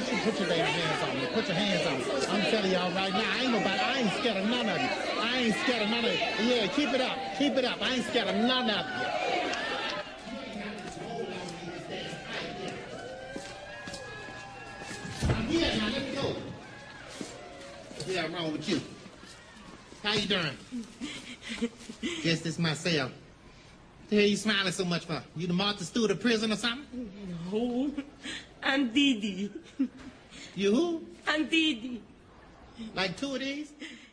Put your damn hands on me. Put your hands on me. I'm telling y'all right now, I ain't scared of none of you. I ain't scared of none of you. Yeah, keep it up. Keep it up. I ain't scared of none of you. Yeah, now let's go. What's the hell wrong with you? How you doing? Guess this myself. The hell you smiling so much for? You the Martha Stewart of prison or something? No, Aunt Didi. You who? Aunt Didi. Like two of these?